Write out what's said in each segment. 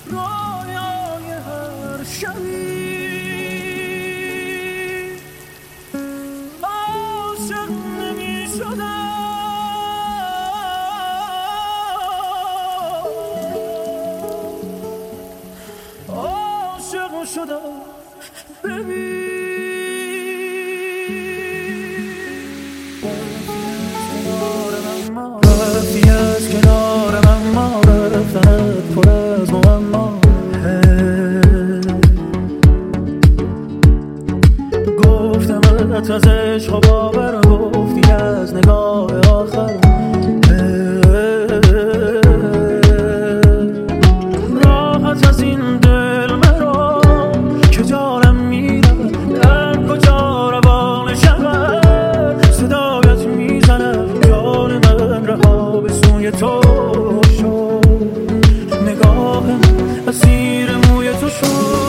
رویای هر شبی عاشق نمی شدم، عاشق شدم. ببین رفتی از کنار من، ما رفتنت پر از معما. گفتمت از عشق و باور، گفتی از نگاه آخر. راحت از این دل مرا که جانم میره، در کجا روان شود صدایت میزنم. جان من رها به سوی تو شد، نگاهم اسیر موی تو شد.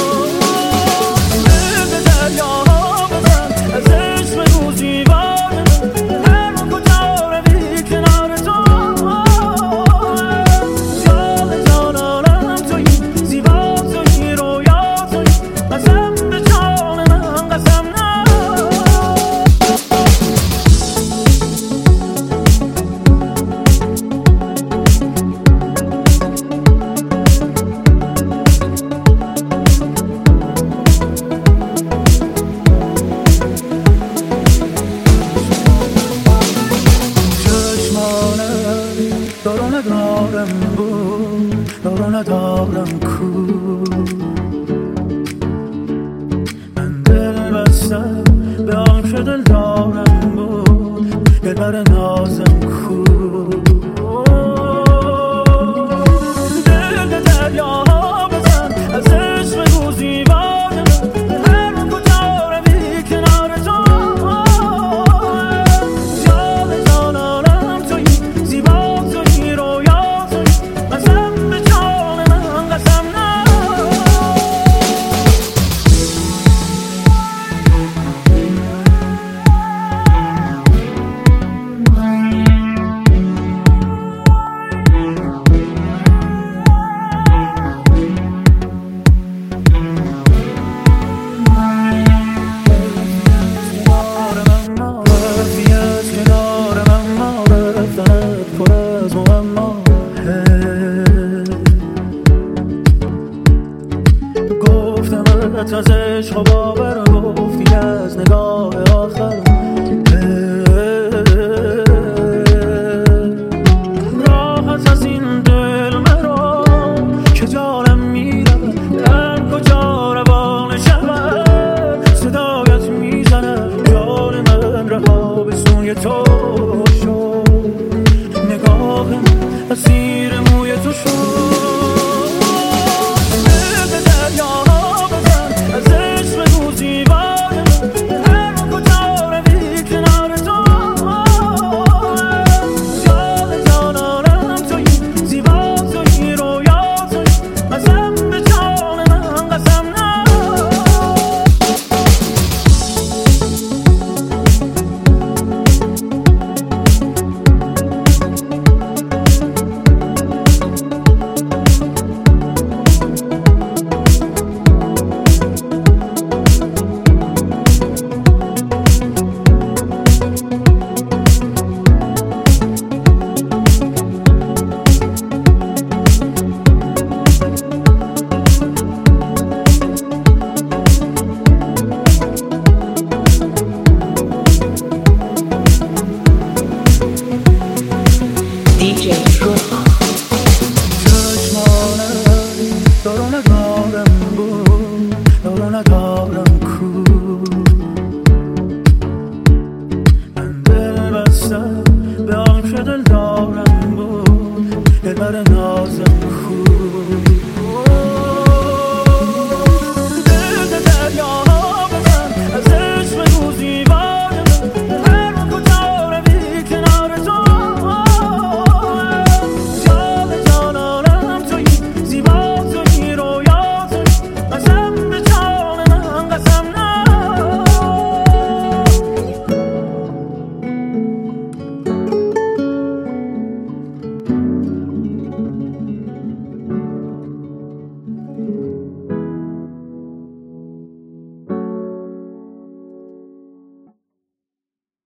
به دریاها بزن از عشق روزی بار، هر کجا روی کنار تو. جان جانانم تویی، زیبا تویی، رویا تویی، قسم به جان من قسم نه. دارو ندارم بود، دارو ندارم کو. من دل بستم به آن که دل دارم بود، دلبر نازم کو. دل دریاها بزن از عشق روزی بار، هر کجا روی کنار تو. جان جانانم تویی، زیبا تویی، رویا تویی، قسم به جان من قسم نه. رفتی از کنار من، ما رفتنت پر از معما. گفتمت از عشق و باور، گفتی از نگاه آخر.